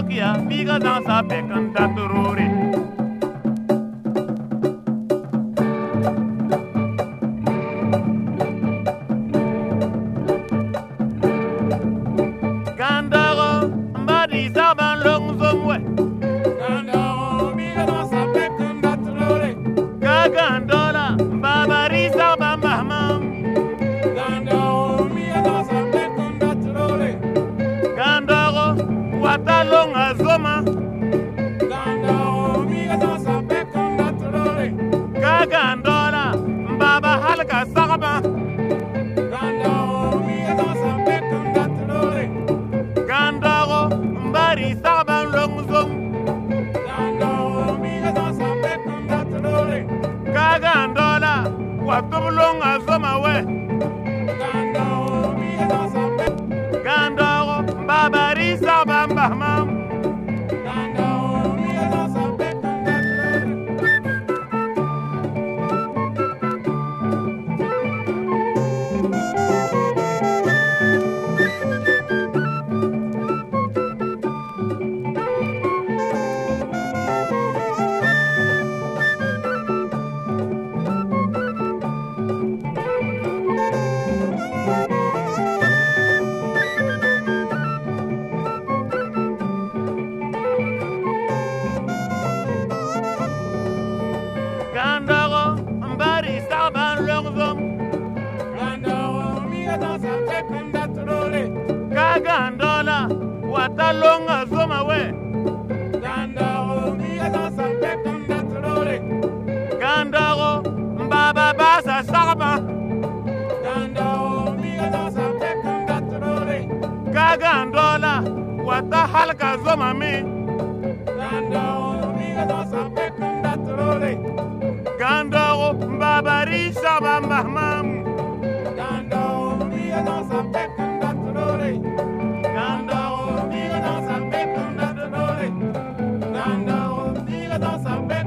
Lokia, biga dans sa pekanta tururi. Gandaro, mbadi saban long zomwe. Gandaro, biga dans sa pekanta tururi. Gagandola, babari saban mahmam. Gandaro, biga dans sa pekanta tururi. Gandaro, watalong azoma. Gandaro, biga dans sa pekanta tururi. Gagandola, baba halka sagaba. Gandaro, biga dans sa pekanta tururi. Gandaro, mbari saban long zom. Gandaro, biga dans sa pekanta tururi. Gagandola, watulong azoma we. Gandaro, biga dans sa pekanta. Gandaro, babari saban mahmam. Gandaro, biga dans sa pekanta tururi. Gandaro, mbari saban long zom. Gandaro, biga dans sa pekanta tururi. Gagandola, watalong azoma we. Gandaro, biga dans sa pekanta tururi. Gandaro, mbaba basa sagaba. Gandaro, biga dans sa pekanta tururi. Gagandola, wata halka zoma mi. Gandaro, biga dans sa pekanta tururi. Gandaro, mbabari saban mahmam. Gandaro, biga dans sa pekanta tururi. Gandaro, biga dans sa pekanta tururi. Gandaro, biga dans sa pekanta